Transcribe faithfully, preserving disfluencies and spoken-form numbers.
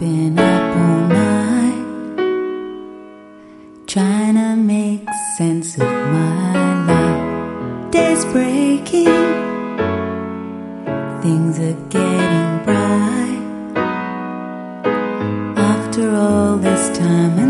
been up all night trying to make sense of my life. Day's breaking, things are getting bright. After all this time